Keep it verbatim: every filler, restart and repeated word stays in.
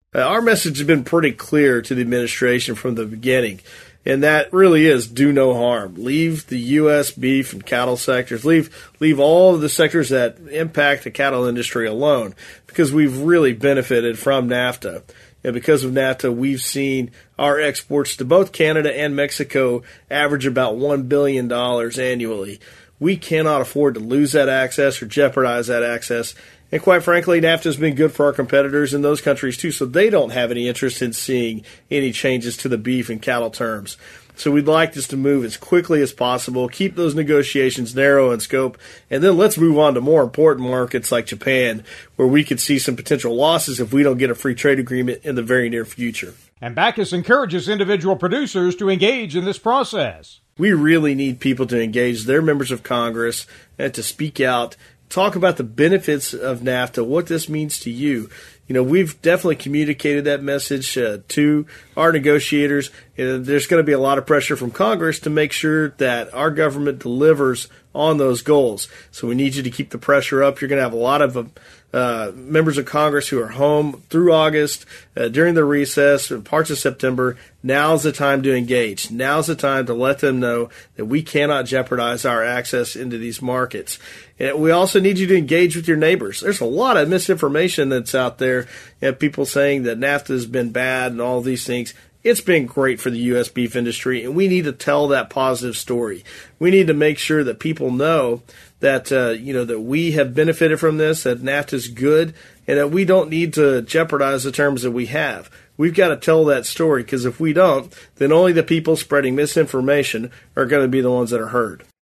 Uh, our message has been pretty clear to the administration from the beginning, and that really is do no harm. Leave the U S beef and cattle sectors. Leave leave all of the sectors that impact the cattle industry alone, because we've really benefited from NAFTA. And because of NAFTA, we've seen our exports to both Canada and Mexico average about one billion dollars annually. We cannot afford to lose that access or jeopardize that access. And quite frankly, NAFTA has been good for our competitors in those countries too, so they don't have any interest in seeing any changes to the beef and cattle terms. So we'd like this to move as quickly as possible, keep those negotiations narrow in scope, and then let's move on to more important markets like Japan, where we could see some potential losses if we don't get a free trade agreement in the very near future. And Backus encourages individual producers to engage in this process. We really need people to engage, their members of Congress, and to speak out, talk about the benefits of NAFTA, what this means to you. You know, we've definitely communicated that message uh, to our negotiators. And there's going to be a lot of pressure from Congress to make sure that our government delivers on those goals. So we need you to keep the pressure up. You're going to have a lot of uh, members of Congress who are home through August, uh, during the recess, parts of September. Now's the time to engage. Now's the time to let them know that we cannot jeopardize our access into these markets. And we also need you to engage with your neighbors. There's a lot of misinformation that's out there. You know, people saying that NAFTA has been bad and all these things. It's been great for the U S beef industry, and we need to tell that positive story. We need to make sure that people know that uh, you know that we have benefited from this, that NAFTA is good, and that we don't need to jeopardize the terms that we have. We've got to tell that story, because if we don't, then only the people spreading misinformation are going to be the ones that are hurt.